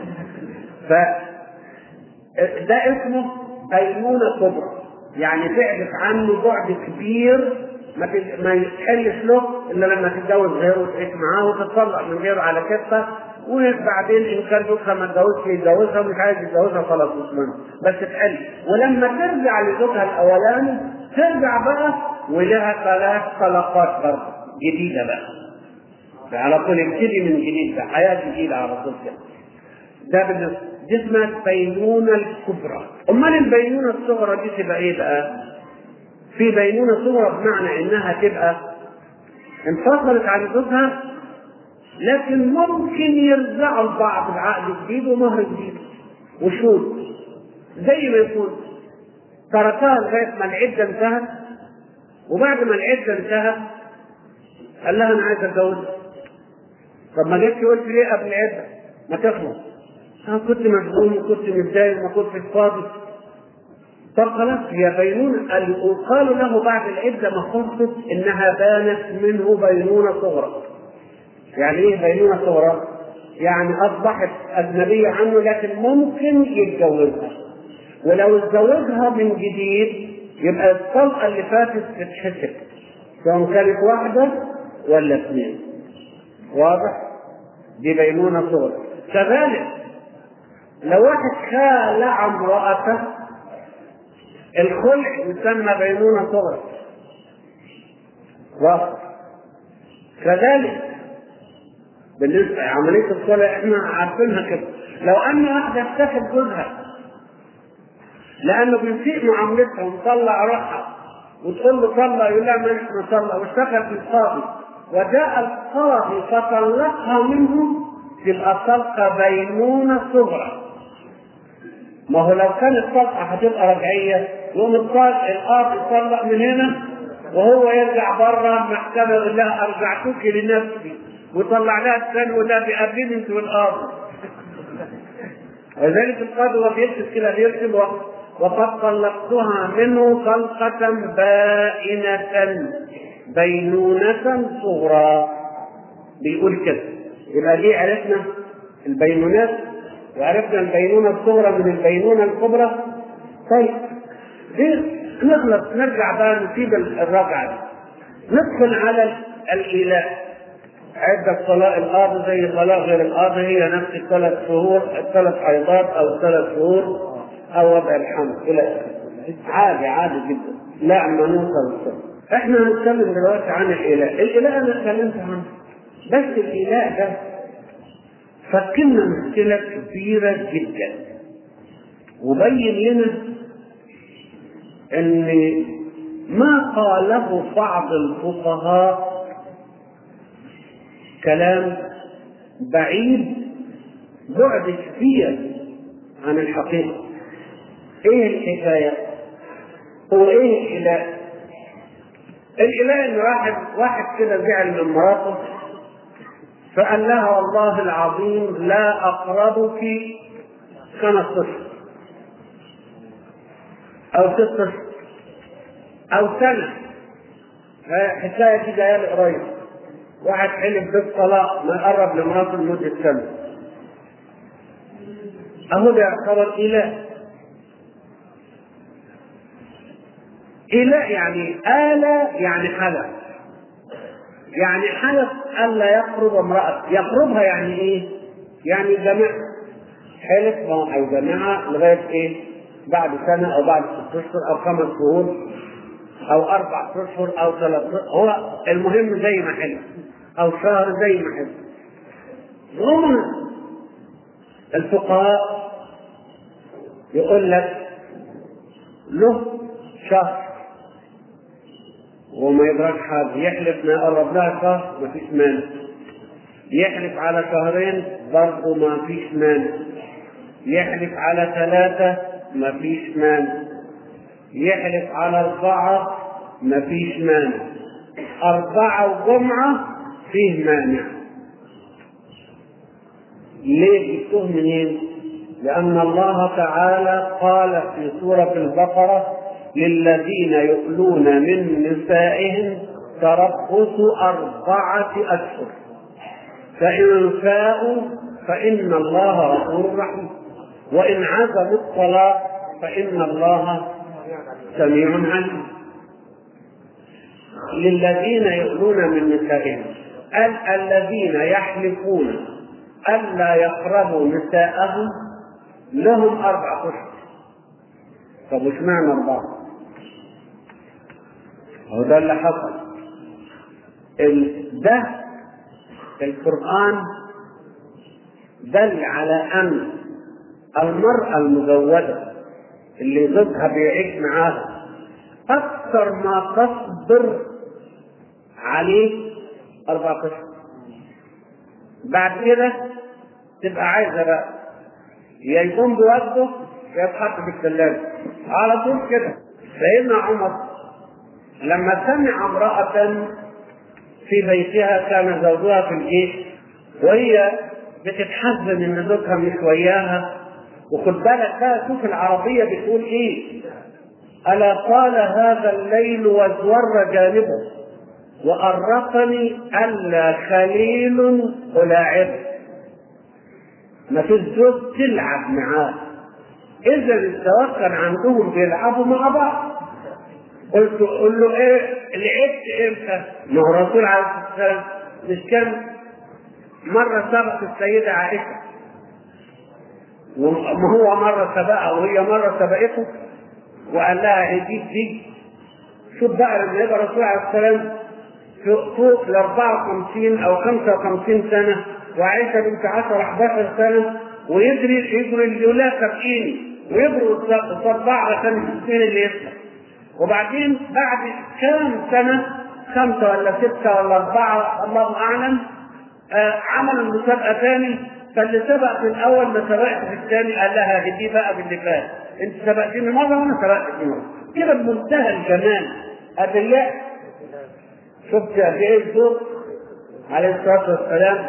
فده اسمه بينونة كبرى، يعني بعدت عنه بعد كبير ما يحلش له الا لما تتجوز غيره وتعيش معاه وتتطلق من غيره على كتفه، وبعدين ان كان زوجها ما اتجوزش يتجوزها، ومش عايز يتجوزها خلاص مش منه، بس تحل. ولما ترجع لزوجها الاولاني ترجع بقى ولها ثلاث طلقات برضه جديده بقى، على طول يبتدي من جديد بقى، حياه جديده على طول كده. ده بالنسبه دي اسمها البينونه الكبرى. امال البينونه الصغرى دي تبقى ايه بقى؟ في بينونه صغرى بمعنى انها تبقى انفصلت عن زوجها، لكن ممكن يرجعوا لبعض بعقد جديد ومهر جديد وشهود، زي ما يكون تركها لغايه ما العده انتهت، وبعد ما العده انتهت قال لها انا عايز اتجوزها. طب ما جيتش قلت ليه قبل العده ما تخلص؟ انا كنت مشغول وكنت متضايق وما كنتش فاضي. طب خلاص هي بينونه، قالوا له بعد العده ما خلصت انها بانت منه بينونه صغرى. يعني ايه بينونه صغرى؟ يعني اصبحت اجنبيه عنه لكن ممكن يتجوزها، ولو اتجوزها من جديد يبقى الطلقه اللي فاتت تتحسب سواء كانت واحده ولا اثنين. واضح؟ دي بينونه صغرى. كذلك لو واحد خالع امرأته الخلع يسمى بينونه صغرى. واضح؟ كذلك بالنسبة لعملية الخلع احنا عارفينها كده، لو ان واحدة اشتكت جوزها لانه بيسيء معاملتها ومطلع روحها وتقول له طلق، يقول لها مالك مطلق، واشتكت للقاضي وجاء القاضي فطلقها منه، تبقى طلقة بينونة صغرى. ما هو لو كانت طلقة هتبقى رجعية يقوم القاضي يطلق من هنا وهو يرجع بره المحكمة يقول لها ارجعتك لنفسي، وطلع لها الثاني ولا بيقابلني انت والقاضي. وذلك القاضي وبيكتب كده بيكتب وقد طلقتها منه طلقة بائنة بينونة صغرى، بيقول كده. يبقى دي عرفنا البينونات وعرفنا البينونة الصغرى من البينونة الكبرى. طيب دي نخلص، نرجع بقى نسيب الرجعة دي، ندخل على الإيلاء. عدة طلاق القاضي زي طلاق غير القاضي، هي نفس الثلاث شهور، الثلاث حيضات او الثلاث شهور او وضع الحمل الى اخره. عادي عادي جدا، لا ما نوصل للصبر. احنا هنتكلم دلوقتي عن الإيلاء. الإيلاء انا اتكلمت عنه، بس الإيلاء ده فكرنا مشكلة كبيرة جدا، وبين لنا ان ما قاله بعض الفقهاء كلام بعيد بعد كبير عن الحقيقة. ايه الحكاية؟ هو ايه الإله؟ الإله ان واحد واحد كده زعل من مراته فقال لها والله العظيم لا أقربك خمس اشهر أو ست اشهر أو سنة. حكاية دي جاية لي قريب، واحد حلف بالطلاق ما يقرب لمراته لمدة سنة، أهو ده يعتبر إله. إله يعني آلة، يعني حلف، يعني حلف ألا يقرب امرأة. يقربها يعني إيه؟ يعني جماعة، حلف ما هو هيجمعها لغاية إيه؟ بعد سنة أو بعد ست أشهر أو خمس شهور أو أربع أشهر أو ثلاث أشهر، هو المهم زي ما حلف، أو شهر زي ما حلف. هم الفقهاء يقول لك له شهر وما يدرك حد، يحلف ما يقرب لها شهر ما فيش مانع، يحلف على شهرين برضه ما فيش مانع، يحلف على ثلاثة ما فيش مانع، يحلف على أربعة ما فيش مانع، أربعة وجمعة فيه مانع. ليه جبتوه منين؟ لأن الله تعالى قال في سورة البقرة للذين يؤلون من نسائهم تربص أربعة أشهر فإن فاءوا فإن الله غفور رحيم وإن عزموا الطلاق فإن الله سميع عليم. للذين يؤلون من نسائهم، قال الذين يحلفون ألا يقربوا نساءهم لهم أربعة أشهر. طب وش معنى أربعة؟ هو ده اللي حصل. ده القرآن دل على أن المرأة المزوجة اللي زوجها بيعيش معاها أكثر ما تصبر عليه أربعة أشهر، بعد كده تبقى عايزة بقى يا يقوم بوجهه يا يتحط في الثلاجة على طول كده. سيدنا عمر لما سمع امرأة في بيتها كان زوجها في الجيش وهي بتتحزن ان زوجها مش وياها، وخد بالك بقى شوف العربية بتقول ايه: ألا طال هذا الليل وازور جانبه وأرقني ألا خليل ألاعبه. ما فيش زوج تلعب معاه. إذا الزواج كان عندهم بيلعبوا مع بعض. قلت قل له إيه لعبت إمتى؟ ما هو الرسول عليه الصلاة والسلام مش كان مرة سبق السيدة عائشة، وما هو مرة سبقها وهي مرة سبقته وقال لها هديك دي. شوف بقى لما يبقى الرسول عليه الصلاة والسلام فوق ال أربعة وخمسين أو خمسة وخمسين سنة وعائشة بنت عشرة أحد عشر سنة ويجري يجري اليولا سبعين ويجروا الصباع عشان السنين اللي يطلع، وبعدين بعد كام سنة خمسة ولا ستة ولا أربعة الله أعلم آه عملوا المسابقة ثاني، فاللي سبق في الأول ما سبقت في الثاني قال لها هدي بقى باللي فات، أنت سبقتني مرة وأنا سبقتك مرة كده بمنتهى الجمال. أدلة شفت قد ايه الزوج عليه الصلاه والسلام.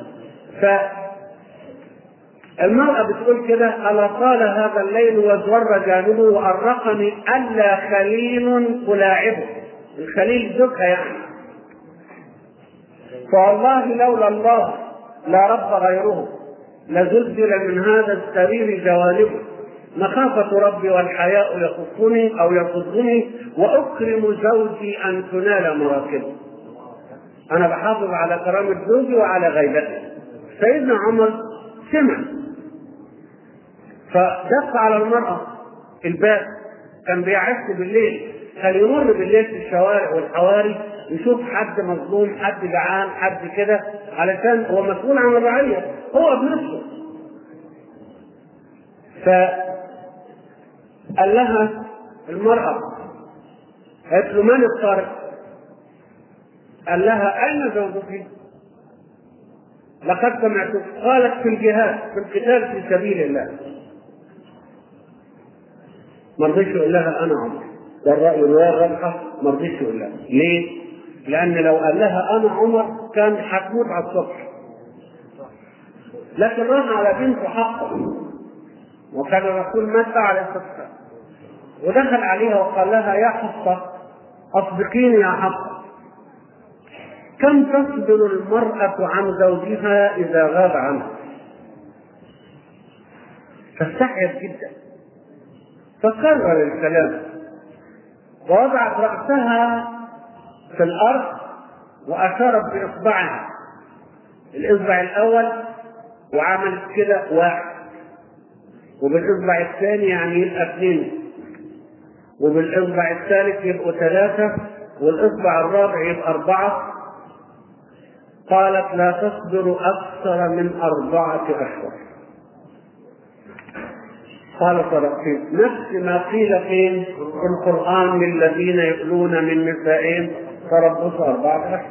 فالمرأة بتقول كده: ألا طال هذا الليل وازور جانبه وأرقني ألا خليل ألاعبه. الخليل زوجها يعني. فوالله لولا الله لا رب غيره لزلزل من هذا السرير جوانبه مخافة ربي والحياء يخصني أو يصدني وأكرم زوجي أن تنال مراكبه. أنا بحافظ على كرامة زوجي وعلى غيبته. سيدنا عمر سمع فدق على المرأة الباب، كان بيعس بالليل، كان يمر بالليل في الشوارع والحواري يشوف حد مظلوم، حد جعان، حد كده، علشان هو مسؤول عن الرعية هو بنفسه. فقال لها المرأة، قالت له: من الطارق؟ قال لها: أين زوجك؟ لقد سمعت. قالت: في الجهاد، في القتال في سبيل الله. ما رضيش يقول لها أنا عمر، ده الرأي الرواية الراجحة، ما رضيش يقول لها. ليه؟ لأن لو قال لها أنا عمر كان هتموت على الصبح، لكن راح على بنته حقه، وكان الرسول مات عليه الصلاة والسلام، ودخل عليها وقال لها يا حفصة أصدقيني يا حفصة، كم تصبر المرأة عن زوجها إذا غاب عنها؟ فاستحيت جدا، فكرر الكلام ووضعت رأسها في الأرض وأشارت بإصبعها، الإصبع الأول وعملت كده واحد، وبالإصبع الثاني يعني يبقى اثنين، وبالإصبع الثالث يبقوا ثلاثة، والإصبع الرابع يبقى أربعة. قالت لا تصبر أكثر من أربعة أشهر. قال صدقتين، نفس ما قيل في القرآن للذين يؤلون من نسائهم تربص أربعة أشهر.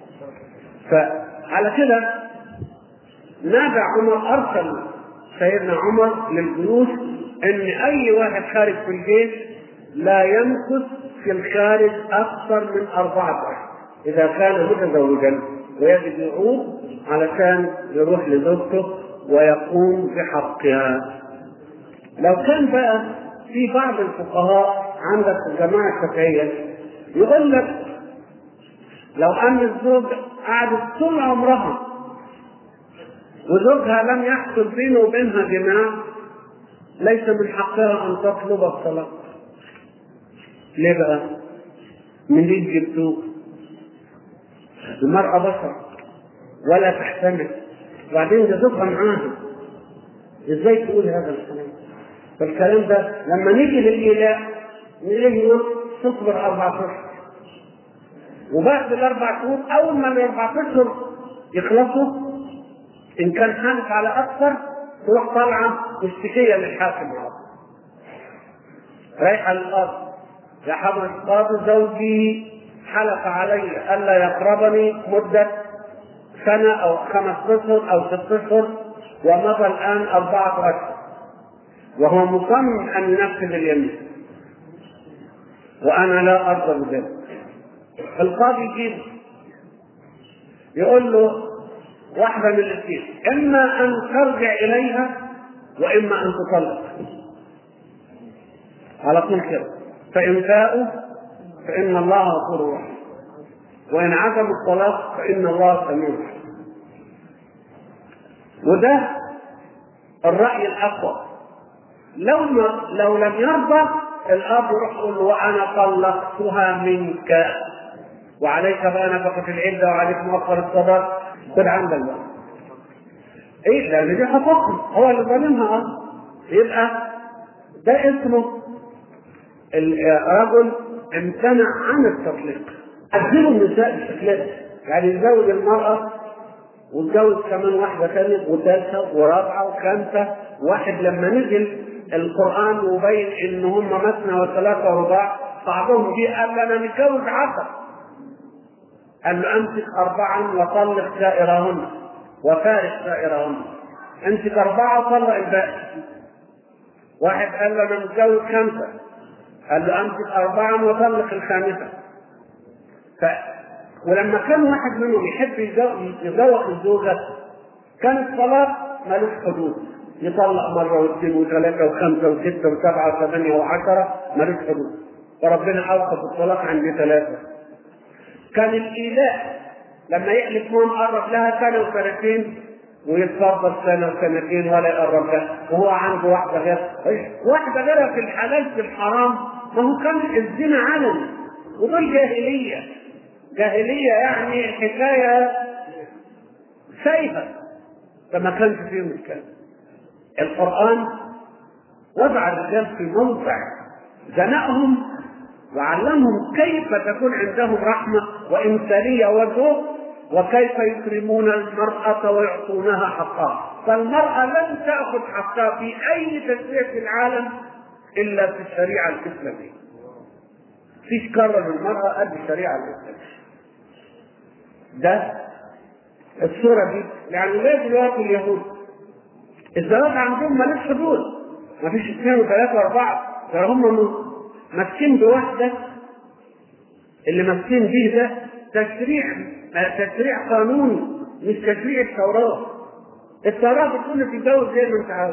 فعلى كده نادى عمر، أرسل سيدنا عمر للجيوش إن أي واحد خارج في الجيش لا يمكث في الخارج أكثر من أربعة أشهر إذا كان متزوجا، ويجب يعود علشان يروح لزوجته ويقوم بحقها. لو كان بقى في بعض الفقهاء عندك الجماعة الشافعية يقول لك لو أن الزوج قعدت طول عمرها وزوجها لم يحصل بينه وبينها جماع ليس من حقها أن تطلب الطلاق. ليه بقى؟ من دي جبتوه؟ المرأة بشر ولا تحتمل، وبعدين ده زوجها معاها، ازاي تقول هذا الكلام؟ فالكلام ده لما نيجي للإيلاء نيجي تصبر أربعة أشهر، وبعد الأربع شهور أول ما الأربع أشهر يخلصوا إن كان حالف على أكثر تروح طالعة مشتكية للحاكم، رايحة للقاضي يا حضرة القاضي زوجي حلف علي ألا يقربني مدة سنة أو خمس أشهر أو ست أشهر ومضى الآن أربعة أشهر وهو مصمم أن ينفذ اليمين وأنا لا أرضى بذلك. القاضي يجيب يقول له واحدة من الاثنين، إما أن ترجع إليها وإما أن تطلق على طول كده، فإن فاءوا فإن الله غفور رحيم، وإن عزموا الطلاق فإن الله سميع عليم. وده الرأي الأقوى. لو لو لم يرضى الأب يروح يقول له وأنا طلقتها منك وعليك بقى نفقة العدة وعليك مؤخر الصداق، خد عندك بقى. إيه؟ لأن دي حقوقهم، هو اللي ظالمها. يبقى ده اسمه الرجل امتنع عن التطليق. أجلوا النساء بالشكل ده، يعني يزوج المرأة ويتجوز كمان واحدة ثانية وثالثة ورابعة وخامسة. واحد لما نزل القرآن وبين إن هم مثنى وثلاثة ورباع بعضهم جه قال أنا متجوز عشر، قال له أمسك أربعا وطلق سائرهن وفارق سائرهن، أمسك أربعة وطلق الباقي. واحد قال له أنا متجوز خمسة، قال له أمسك أربعا وطلق الخامسة. ف... ولما كان واحد منهم يحب يزوق الزوجة كان الطلاق ملوش حدود، يطلق مرة واثنين وثلاثة وخمسة وستة وسبعة وثمانية وعشرة ملوش حدود، فربنا أوقف الطلاق عند ثلاثة. كان الإيلاء لما يحلف مهم قرب لها سنة وسنتين ويتفضل سنة وسنتين ولا يقرب لها، وهو عنده واحدة غير واحدة غيرها في الحلال في الحرام. ما هو كان الزنا علني، ودول جاهلية جاهلية يعني حكاية سيئة، فما كانش فيه مشكلة. القرآن وضع الرجال في موضع زنقهم وعلمهم كيف تكون عندهم رحمة وإنسانية وذوق، وكيف يكرمون المرأة ويعطونها حقها. فالمرأة لن تأخذ حقها في أي تشريع في العالم إلا في الشريعة الإسلامية. فيش كرم المرأة قد الشريعة الإسلامية. ده الصورة دي يعني زي دلوقتي اليهود الزواج عندهم مالوش حدود، مفيش اثنين وثلاثة وأربعة، فهم ماسكين بواحدة، اللي ماسكين بيه ده تشريع تشريع قانوني مش تشريع التوراة. التوراة بتقول لك تتجوز زي ما انت عاوز،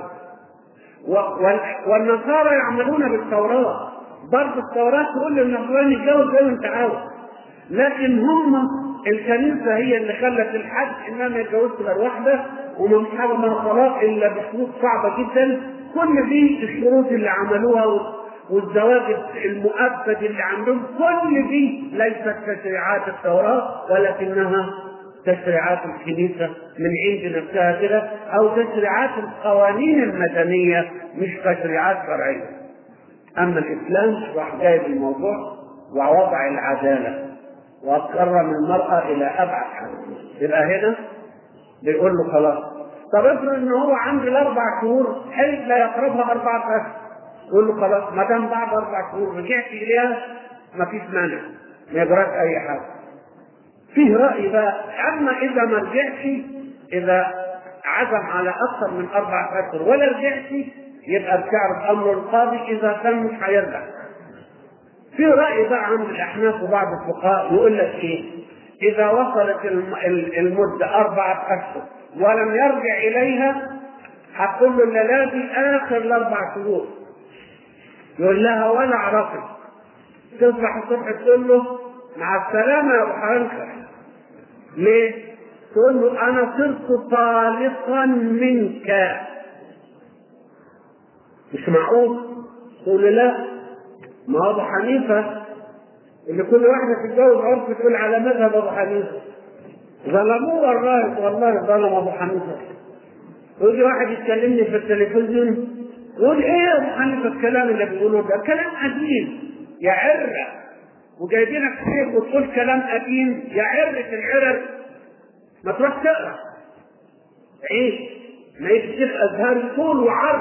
والنصارى يعملون بالتوراة، برضه التوراة تقول للنصراني يتجوز زي ما انت عاوز، لكن هم الكنيسة هي اللي خلت الحد انها ما يتجوزش غير واحدة، ومش حاجة من الطلاق الا بشروط صعبة جدا. كل دي الشروط اللي عملوها والزواج المؤبد اللي عندهم، كل دي ليست تشريعات التوراة ولكنها تشريعات الكنيسة من عند نفسها كده، أو تشريعات القوانين المدنية مش تشريعات شرعية. أما الإسلام راح جايب الموضوع ووضع العدالة وكرم المرأة إلى أبعد حد. يبقى هنا بيقول له خلاص، طب افرض إن هو عنده الأربع شهور حلف لا يقربها أربعة أشهر، يقول له خلاص ما دام بعد أربع شهور رجعت إليها ما فيش مانع، ما يجراش أي حاجة. فيه رأي بقى، أما إذا ما رجعش، إذا عزم على أكثر من أربعة أشهر ولا رجعش، يبقى بتعرف أمر القاضي إذا كان مش هيرجع. في رأي بقى عند الأحناف وبعض الفقهاء يقول لك إيه؟ إذا وصلت المدة أربعة أشهر ولم يرجع إليها، هتقول له لا دي آخر الأربع شهور. يقول لها ولا أعرفك، تصبح الصبح تقول له مع السلامة يا أبو حنكر. ليه؟ تقول له أنا صرت طالقا منك. مش معقول. تقول له لا، ما هو أبو حنيفة اللي كل واحدة تتجوز عرف تقول على مذهب أبو حنيفة. ظلموه والله، والله ظلم أبو حنيفة. يجي واحد يتكلمني في التلفزيون يقول إيه يا أبو حنيفة الكلام اللي بيقولوه ده؟ كلام قديم يا عرة، وجايبينك شيخ وتقول كلام قديم يا عرة العرر. ما تروح تقرا عيش، ما يكتب أزهار طول وعرض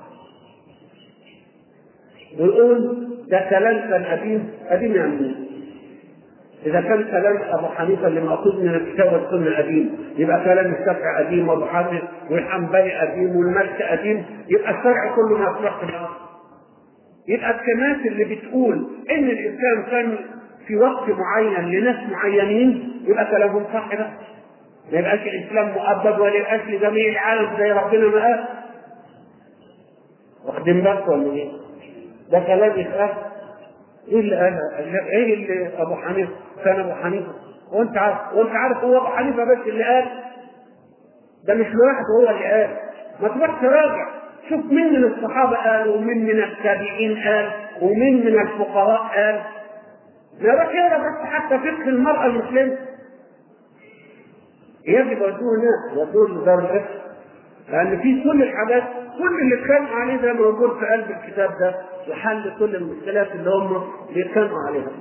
ويقول ده كلام كان قديم. قديم يعني إذا كان كلام أبو حنيفة اللي مأخوذ من الكتاب والسنة القديم، يبقى كلام الشافعي قديم وأبو حاتم والحنبلي قديم والمالكي قديم، يبقى الشرع كله ما يصلح في الأرض. يبقى الكنائس اللي بتقول إن الإسلام كان في وقت معين لناس معينين يبقى كلامهم صح بقى. ما يبقاش الإسلام مؤبد ولا يبقاش لجميع العالم زي ربنا ما قال. واخدين بالك ولا إيه؟ ده كلام يخاف. ايه اللي قال؟ ايه اللي ابو حنيفه كان ابو حنيفه؟ وانت عارف وانت عارف هو ابو حنيفه بس اللي قال ده، مش لوحده هو اللي قال. ما تروح تراجع شوف مين من الصحابه قال ومين من التابعين قال ومين من الفقهاء قال. نروح يقرا بس حتى فقه المراه المسلمه. يجب يودوه هناك، يودوه لدار الفقه، لان في كل الحاجات كل اللي اتكلموا عليه ده موجود في قلب الكتاب ده، وحل كل المشكلات اللي هم بيتكلموا عليها.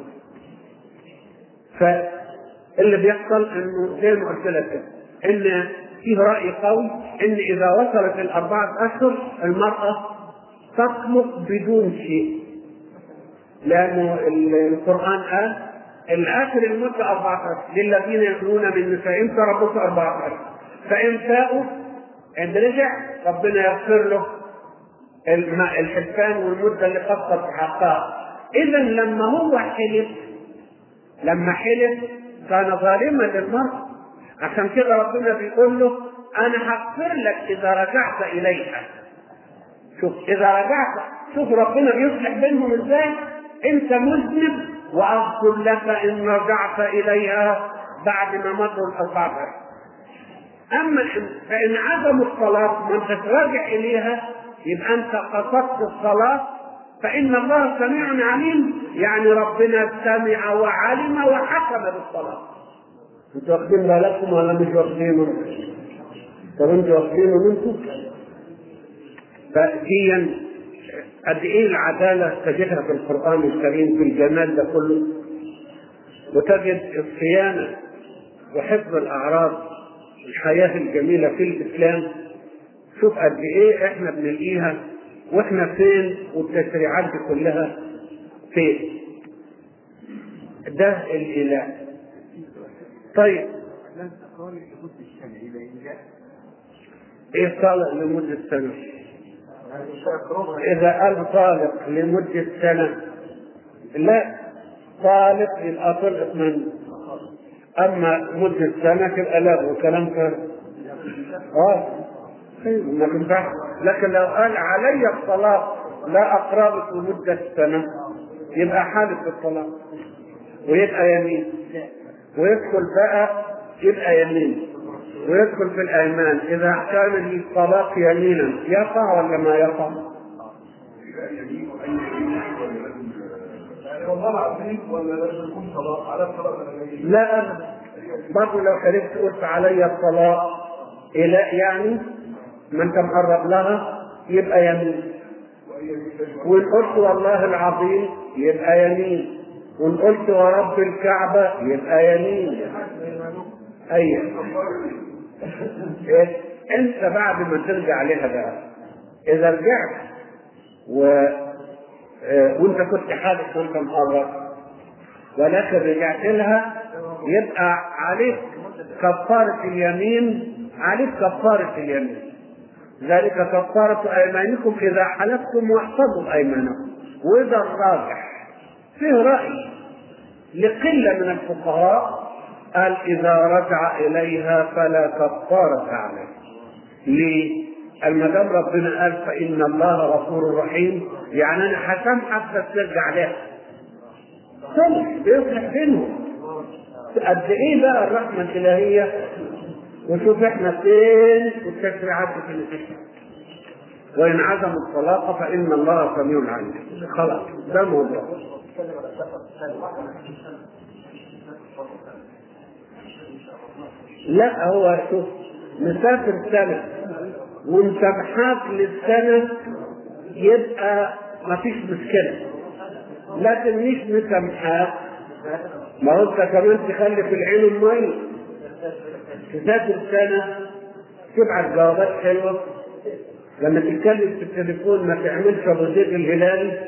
فاللي بيحصل انه زي ما قلت لك ان فيه راي قوي ان اذا وصلت الاربعه اشهر المراه تطلق بدون شيء، لانه القران قال الاخر المده اربعه اشهر للذين يخلون من نسائهم تربصوا اربعه اشهر، فان فاءوا عند رجع ربنا يغفر له الحلفان والمده اللي قصر في حقها. اذا لما هو حلف لما حلف كان ظالما للمرأة، عشان كده ربنا بيقول له انا هغفر لك اذا رجعت اليها. شوف اذا رجعت، شوف ربنا بيصلح بينهم ازاي. انت مذنب واغفر لك ان رجعت اليها بعد ما مروا الاربعه. اما فان عدم الصلاه ما انت تراجع اليها يبقى انت قصدت الصلاه، فان الله سميع عليم، يعني ربنا سمع وعلم وحكم بالصلاه. انتوا واخدين بالكم ولا مش واخدين؟ طب انتوا واخدين منكم؟ فديا قد ايه العداله تجدها في القران الكريم في الجمال ده كله، وتجد الصيانه وحفظ الاعراض الحياه الجميله في الاسلام. شوف قد ايه احنا بنلاقيها واحنا فين، والتشريعات دي كلها فين. ده الاله. طيب ايه صالح لمده سنه؟ إذا قال طالق لمدة سنة لا، طالق يبقى طلقت منه، أما مدة سنة تبقى لا، وكلام كده اه ما تنفعش. لكن لو قال علي الطلاق لا أقربك لمدة سنة يبقى حالف بالطلاق ويبقى يمين، ويدخل بقى يبقى يمين، ويدخل في الأيمان. إذا كان الطلاق يمينا يقع ولا ما يقع؟ لا أبدا، برضه لو حلفت قلت علي الطلاق إلى يعني ما أنت مقرب لها يبقى يمين، وإن قلت والله العظيم يبقى يمين، وإن قلت ورب الكعبة يبقى يمين. أيوة. إيه؟ أنت بعد ما ترجع لها بقى، إذا رجعت و... اه... وأنت كنت حادث وأنت مقرب ولكن رجعت لها يبقى عليك كفارة اليمين، عليك كفارة اليمين، ذلك كفارة أيمانكم إذا حلفتم واحفظوا أيمانكم. وإذا الراجح فيه رأي لقلة من الفقهاء قال إذا رجع إليها فلا كفارة عليه. ليه؟ المدام ربنا قال فإن الله غفور رحيم، يعني أنا هسامحك بس ترجع لها. صلح بيصلح بينهم. قد إيه بقى الرحمة الإلهية؟ وشوف إحنا فين والتشريعات في الإسلام. وإن عزموا الطلاق فإن الله سميع عليم. خلاص ده الموضوع. لا هو شوف مسافر سنة ومسامحاك للسنة يبقى ما فيش مشكلة، لكن مش مسامحاك ما هو انت كمان تخلي في العين المية. تسافر سنة تبعت جوابات حلوة، لما تتكلم في التليفون ما تعملش ابو زيد الهلالي،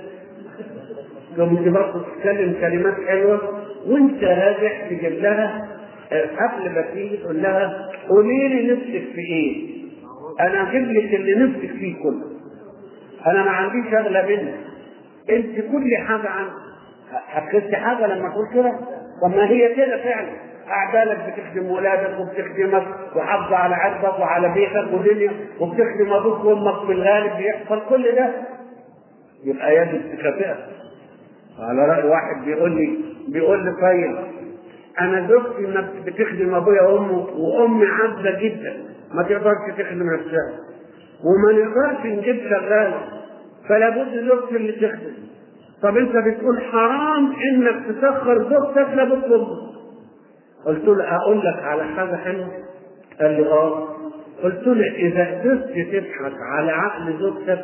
لما برضه تتكلم كلمات حلوة وانت راجع تجيب لها قبل ما تيجي تقول لها قولي لي نفسك في ايه؟ انا اجيب لك اللي نفسك فيه كله، انا ما عنديش اغلى منك، انت كل حاجه عندك. حكيت حاجه لما تقول كده؟ طب ما هي كده فعلا، اعدالك بتخدم ولادك وبتخدمك وحافظه على عرضك وعلى بيتك ودنيا وبتخدم ابوك وامك في الغالب بيحصل كل ده، يبقى يجب تكافئك. على راي واحد بيقول لي بيقول لي طيب انا زوجتي انك بتخدم ابويا وامه وامي عاجزه جدا ما تقدرش تخدم نفسها وما نقدرش نجيب شغاله، فلا بد زوجتي اللي تخدم. طب انت بتقول حرام انك تسخر زوجتك لابد امك. قلت له اقول لك على حاجه حلوه؟ قال لي اه. قلت له اذا قدرت تضحك على عقل زوجتك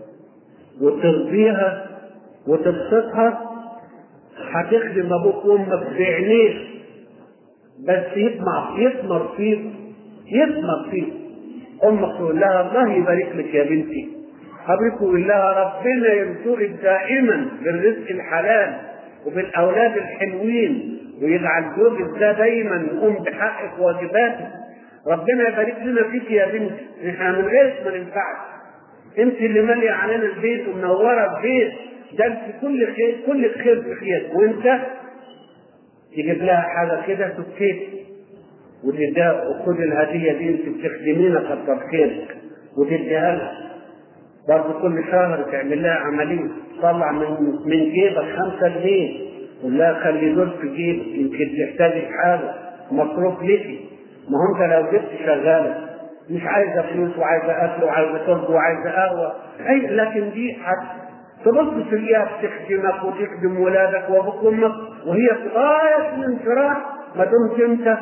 وترضيها وتبسطها هتخدم ابوك وامك بعينيك، بس يطمع يثمر فيك يثمر فيك. امك تقول لها الله يبارك لك يا بنتي، ابوك يقول لها ربنا يرزقك دائما بالرزق الحلال وبالاولاد الحلوين ويجعل زوجك ده دايما يقوم بحقك وواجباتك، ربنا يبارك لنا فيك يا بنتي، احنا من غيرك ما ننفعش، انت اللي ماليه علينا البيت ومنوره البيت، ده انت كل خير كل خير في خير. وانت تجيب لها حاجه كده تكفيك وتديها وخد الهديه دي انت بتخدمينا كتر خيرك وتديها لها. برضه كل شهر تعمل لها عمليه طلع من من جيبك خمسة جنيه قول لها خلي دول في جيبك يمكن تحتاجي حاجه مصروف ليكي. ما هو انت لو جبت شغاله مش عايزه فلوس وعايزه اكل وعايزه شرب وعايزه قهوه اي، لكن دي حد تبص تلاقيها بتخدمك وتخدم ولادك وابوك وامك وهي في غايه الانشراح ما دمت انت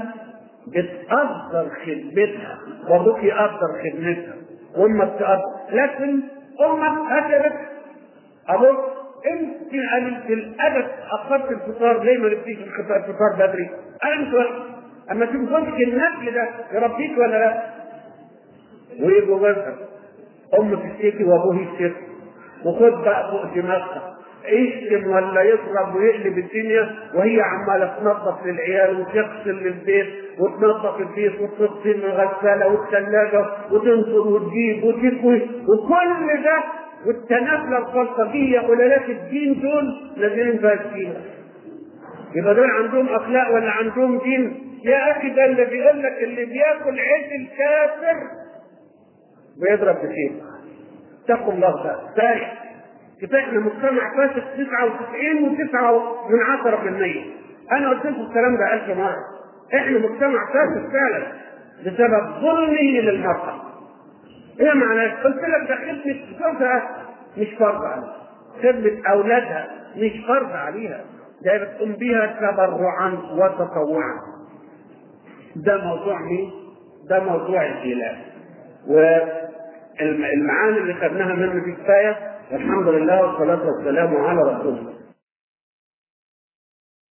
بتقدر خدمتها وابوك يقدر خدمتها وامك تقدر. لكن امك هجرت ابوك، انت قللت الادب اخرت الفطار ليه ما نبتيش الفطار بدري؟ انت اما تنفذك النسل ده يربيك ولا لا؟ ويجوا مثلا امك تشتكي وابوه يشتكي وخد بقى فوق دماغها يشتم ولا يضرب ويقلب الدنيا وهي عماله تنظف للعيال وتغسل للبيت وتنظف البيت وتغسل الغساله والثلاجه وتنصر وتجيب وتكوي وكل ده والتنافله البلطجيه قلالات الدين دول نازلين فيها. يبقى دول عندهم اخلاق ولا عندهم دين؟ يا اخي ده اللي بيقول لك اللي بياكل عيش الكافر بيضرب بسيف. اتقوا الله بقى. ثالث كفايه احنا مجتمع فاسد تسعة وتسعين وتسعة من عشرة في المية. انا قلت لكم الكلام ده ألف مره. احنا مجتمع فاسد فعلا بسبب ظلمه للمرأة. ايه معناه؟ قلت لك ده خدمة زوجها مش فرض عليها، خدمة اولادها مش فرض عليها، ده بتقوم بيها تبرعا وتطوعا. ده موضوع مين؟ ده موضوع الإله. والمعاني اللي خدناها منه دي كفايه. الحمد لله والصلاه والسلام على رسول الله.